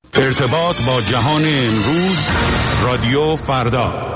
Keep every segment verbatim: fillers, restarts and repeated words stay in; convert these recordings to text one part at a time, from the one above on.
ارتباط با جهان امروز، رادیو فردا.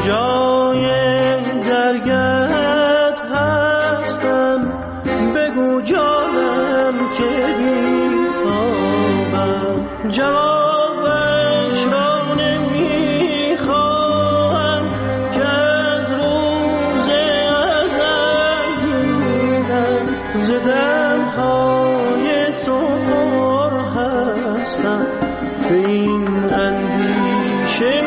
کجای درگت هستم بگو جانم که بیتابم جوابش را نمیخواهم که از روز ازل دیدم ز دلهای تو پر هستم به این اندیشه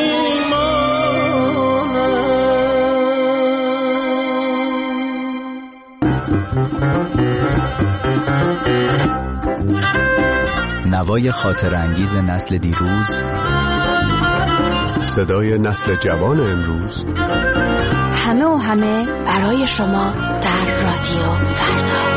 نوای خاطر انگیز نسل دیروز، صدای نسل جوان امروز، همه و همه برای شما در رادیو فردا.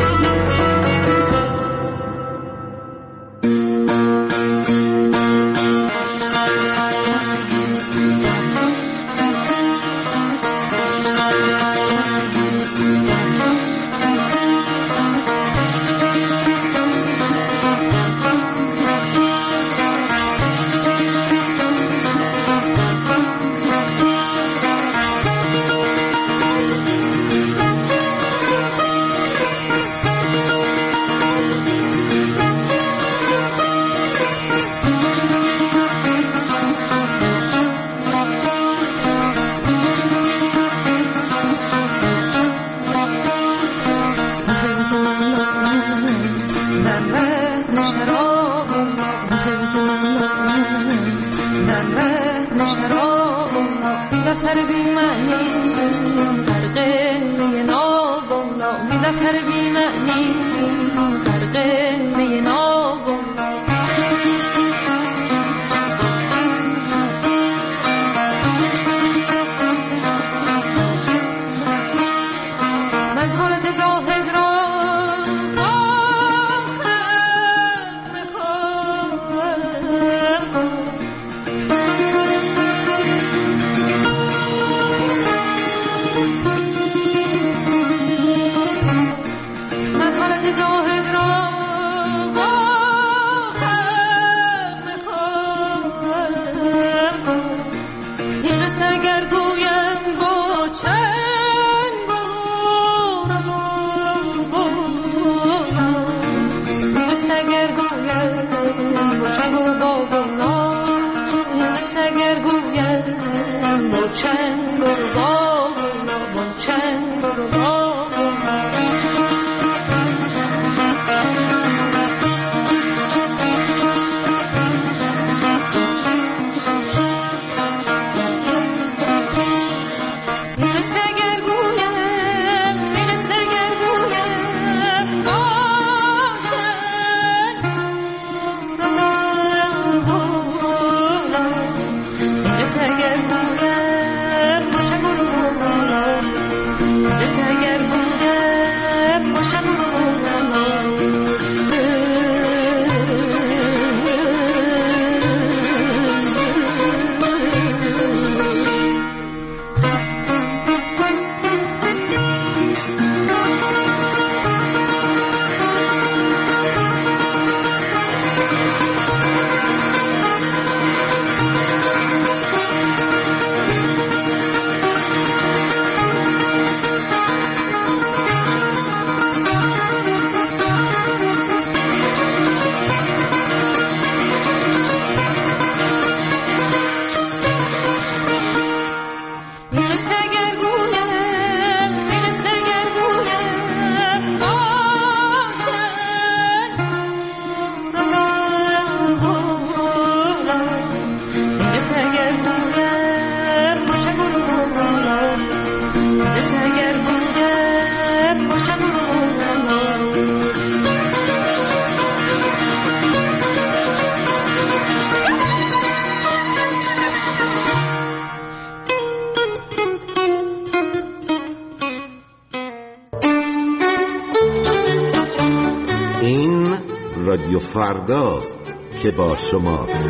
رادیو فرداست که با شماست.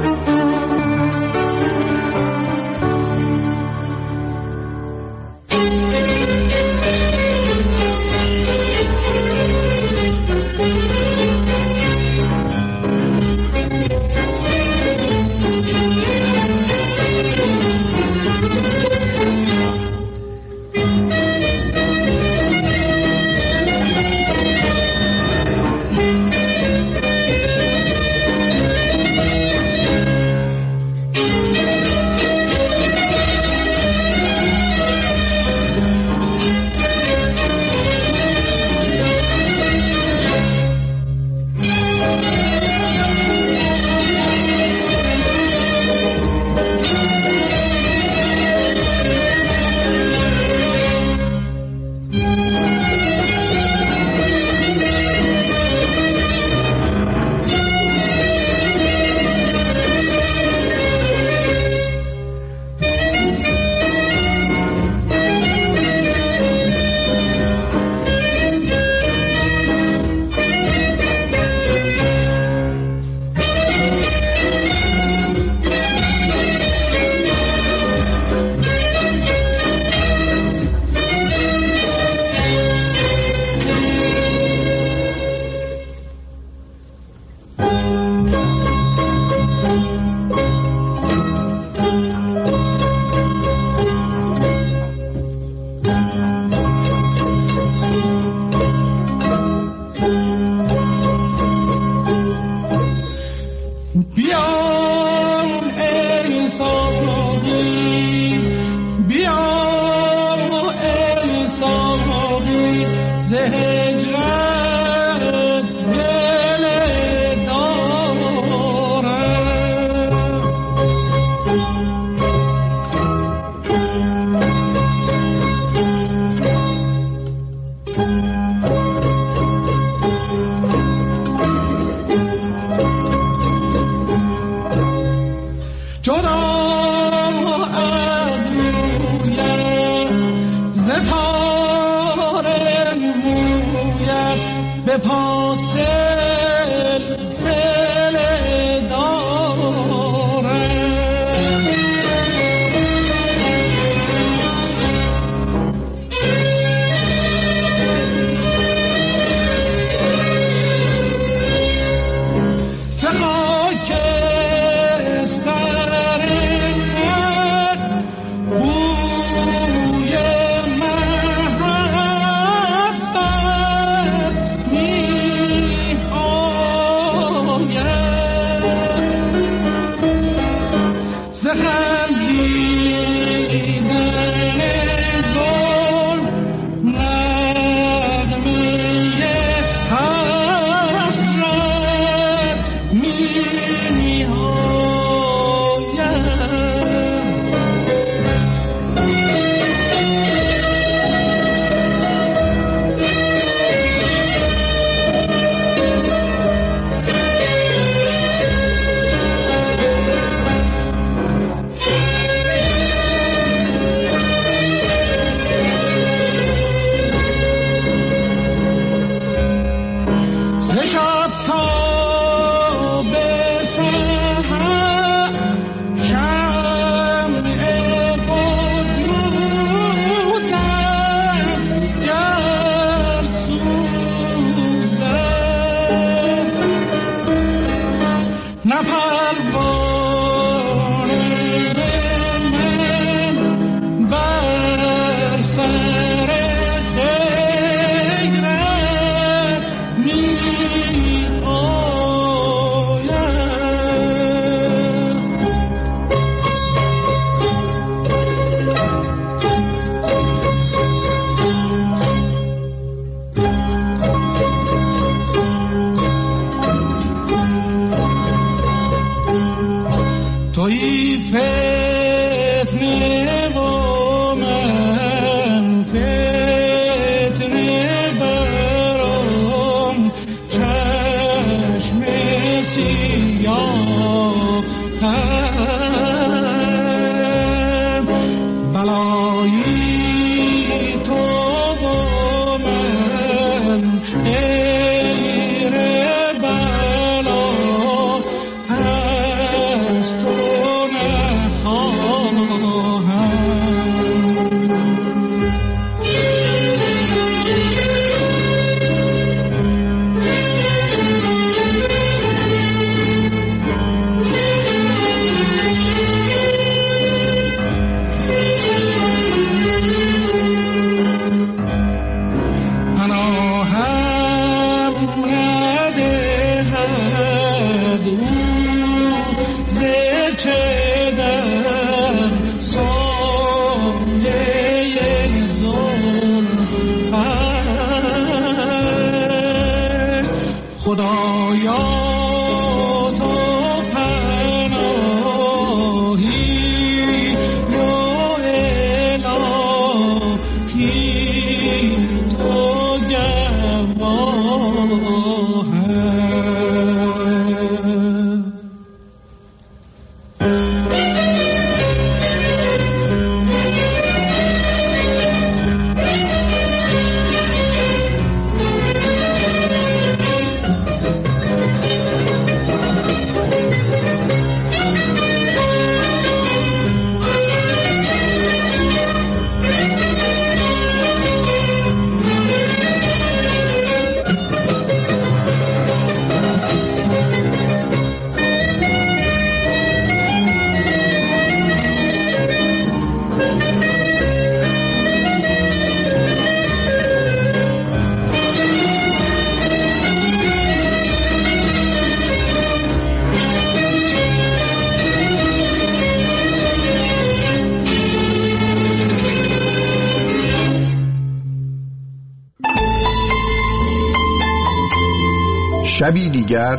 شبی دیگر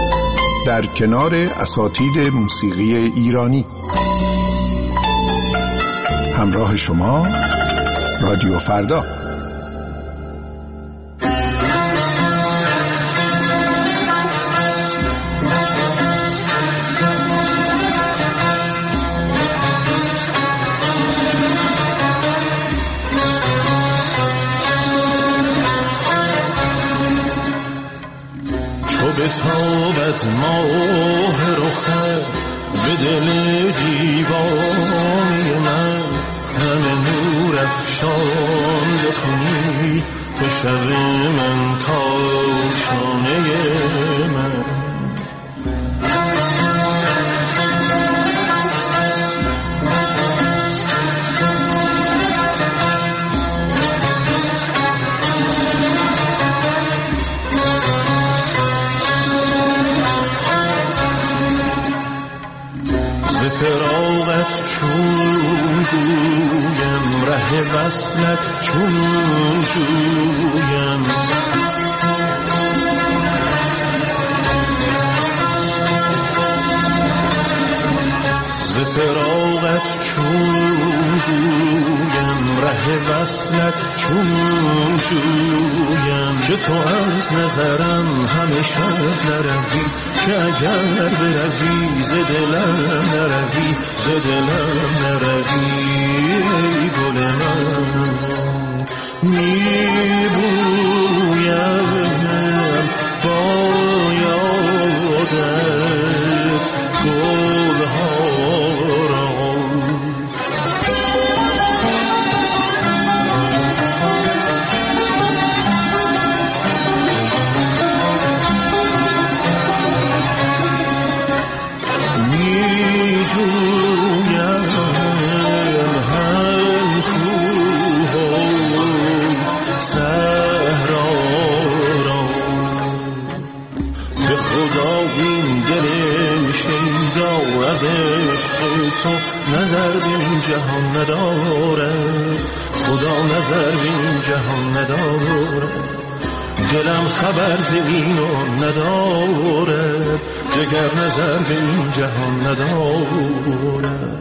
در کنار اساتید موسیقی ایرانی. همراه شما رادیو فردا. بتابد ماه رخت به دل دیوانی من، همه نور افشان بکنی تو شب من کاشانه من. فراغت چون گویم، ره وصلت چون جویم، ز فراغت چون گویم، ره وصلت چون جویم، که تو از نظرم همیشه نروی، که اگر بروی ز دلم نروی، ز دلم نروی. ای گل من میبویم با یادت گلها را، تو نظر به این جهان نداره، خدا نظر به این جهان نداره، دلم خبر ز اینو نداره، دگر نظر به این جهان نداره.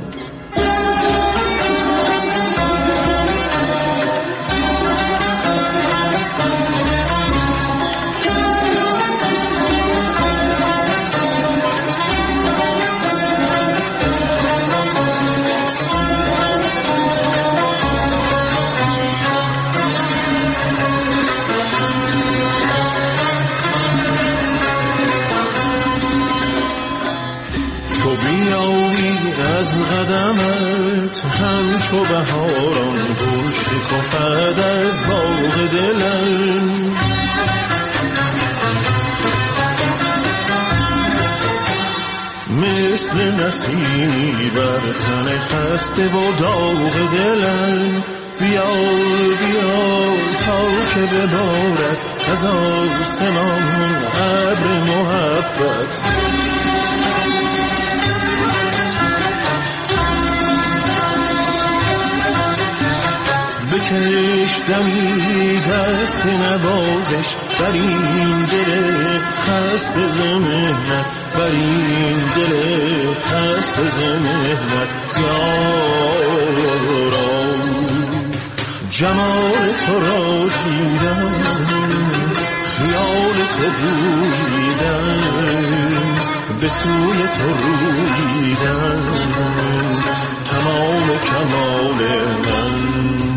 قدمت همچو بهاران گل شکفد از باغ دلم، مثل نسیمی بر تن خسته و داغ دلم. بیا بیا تا که ببارد از آسمان ابر محبت، بکش دمی دست نوازش بر این دل خسته ز مهنت، بر این دل خسته ز مهنت. یاران جمال تو را دیدم، خیال تو بویدم، به سوی تو رویدم، تمام کمال من.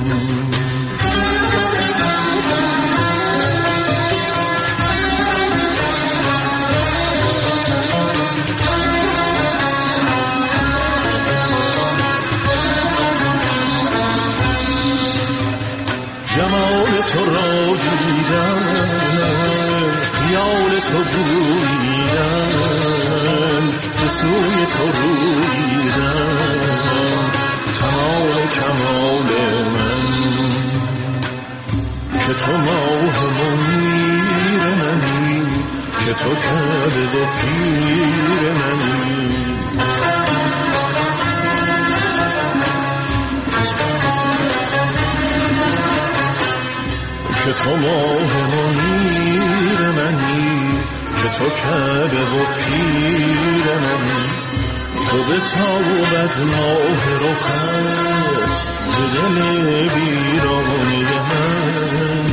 جمال تو را دیدم، خیال تو بویدم، به سوی تو رویدم، تمام کمال من. که تو ماه منیر منی، که تو کعبه و پیر منی، که تو ماه منیر منی، که تو کعبه و پیر منی. تو به تابت ماه رخت به دل بیرانی من،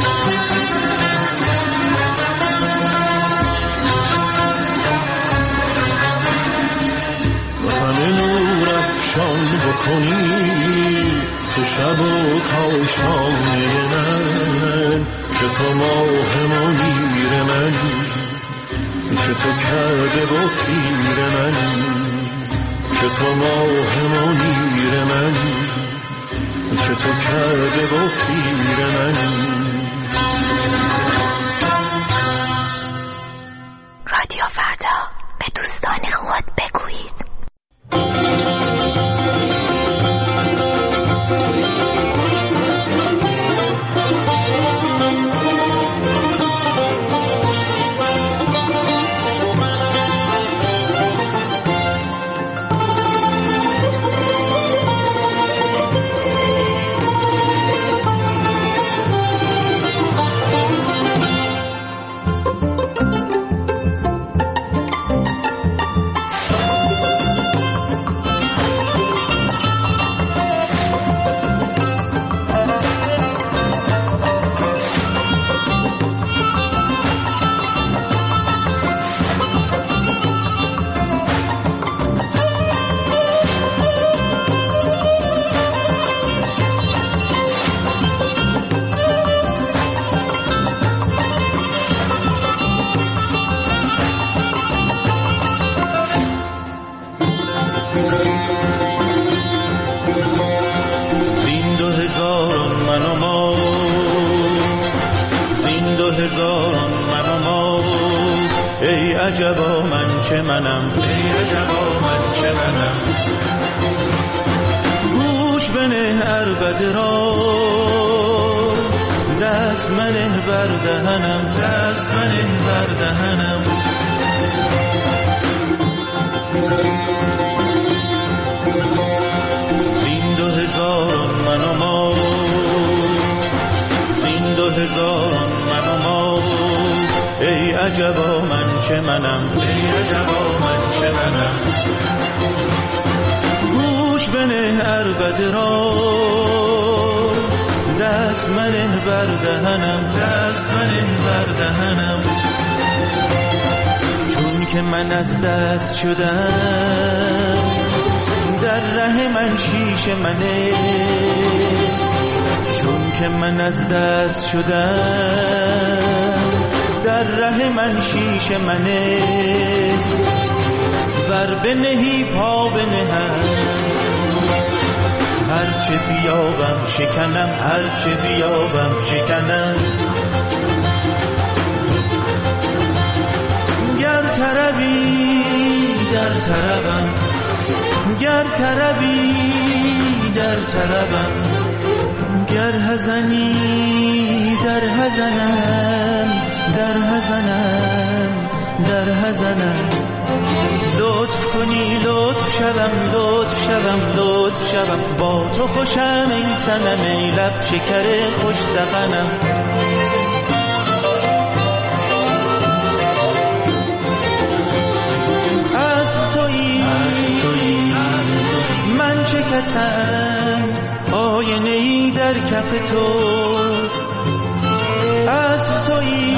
همه نور افشان بکنی تو شب و کاشانه من، که تو ماه منیر منی، که تو کعبه و پیر منی، که تو ماه منیر منی، که تو کعبه و پیر منی. رادیو فردا، به دوستان خود بگویید. عجبا من چه منم، ای عجبا من چه منم. گوش بنه عربده را، دست منه بر دهنم، دست منه بر دهنم. زین دو هزاران من و ما، زین دو هزاران من و ما، ای عجبا من چه منم، ای عجبا من چه منم. گوش بنه عربده را، دست منه بر دهنم، دست منه بر دهنم. چون که من از دست شدم، در ره من شیشه منه. چون که من از دست شدم، در ره من شیشه منه. ور بنهی پا بنهم، هرچه بیابم شکنم، هرچه بیابم شکنم. گر طربی در طربم، گر طربی در طربم. گر حزنی در حزنم، در حزنم در حزنم. لطف کنی لطف شوم، لطف شوم، لطف شوم. با تو خوشم ای صنم، ای لب شکر خوش سخنم. از تویی من چه کسم، آینه ای در کف تو. از تویی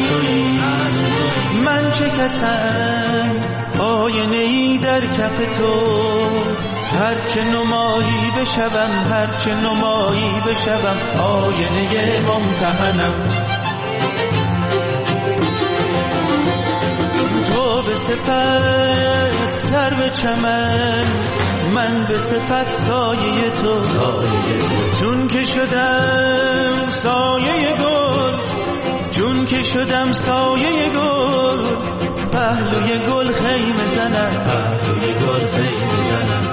من چه کسم، آینه ای در کف تو. هرچه نمایی بشوم، هرچه نمایی بشوم، آینه ممتحنم. تو به صفت سر به چمن، من به صفت سایه تو. چون که شدم سایه گل، چون که شدم سایه گل، پهلوی گل خیمه زنم، پهلوی گل خیمه زنم.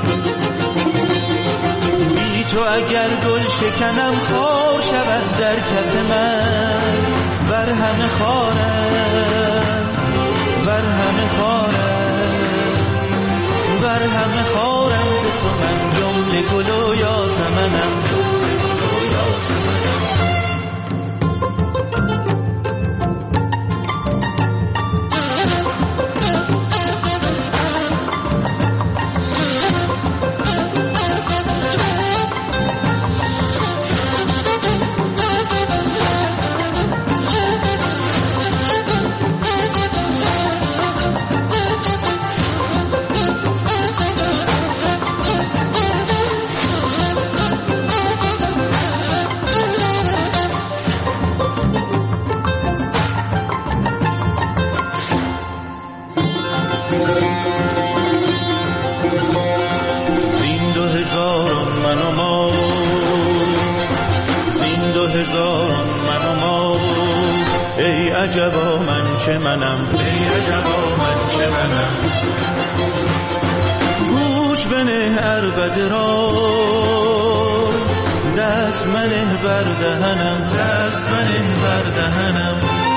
بی تو اگر گل شکنم، خار شود در کف من. بر همه خارم، بر همه خارم، بر همه خارم. ز تو من جمله گل و یاسمنم، جمله گل و یاسمنم. هزاران من و ما. ای عجبا من چه منم، ای عجبا من چه منم. گوش بنه عربده را، دست منه بر دهنم، دست منه بر دهنم.